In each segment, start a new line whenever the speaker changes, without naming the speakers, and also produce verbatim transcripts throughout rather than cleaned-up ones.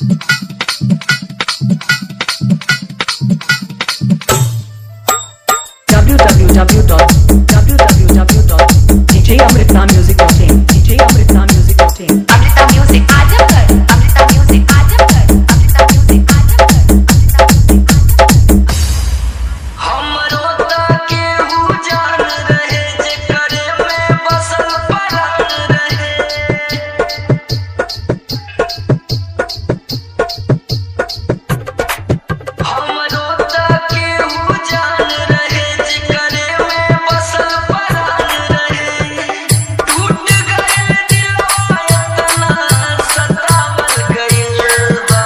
w w w dot w w w dot d j amritna music dot in d j amritna music dot in
Amrita music Azamgarh Amrita music Azamgarh Amrita music Azamgarh Amrita music
हमरो त केहू जान रहे जे करे में बसल परान रहे हमरो त केहू जान रहे जे करे में बसल परान रहे टूट गए दिलवा इतना सतावल गइल बा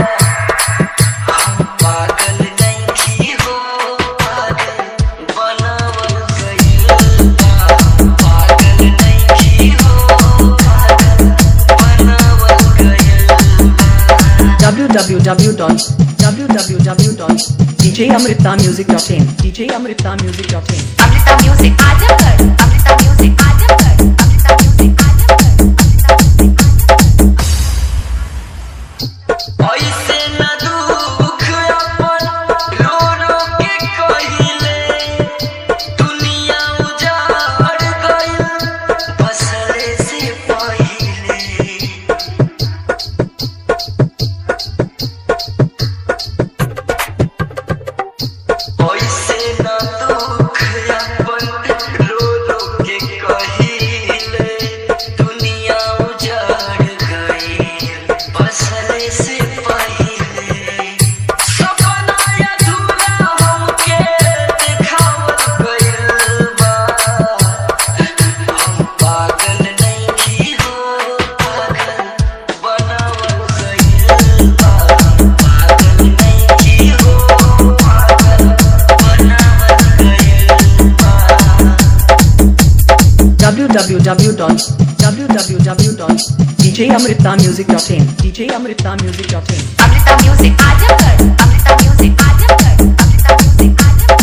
हम पागल नहीं हो पागल बनावल गइल बा पागल नहीं हो पागल बनावल गइल बा
w w w dot w w w dot d j amritna music dot in d j amritna music dot in
Amrita music Azamgarh Amrita music Azamgarh Amrita music Azamgarh Amrita music
ऐसे न दुख अपन रो रो के कहिले दुनिया उजाड़ गइल बसरे से पहिले ऐसे न दुख अपन रो रो के कहिले दुनिया उजाड़ गइल बसरे से पहिले सपना अधूरा हमके देखावल गइल बा हम पागल नहीं हो पागल बनावल गइल बा पागल नहीं हो पागल बनावल गइल बा
w w w dot w w w dot d j amritna music dot in d j amritna music dot in
Amrita music Azamgarh Amrita music Azamgarh Amrita music Azamgarh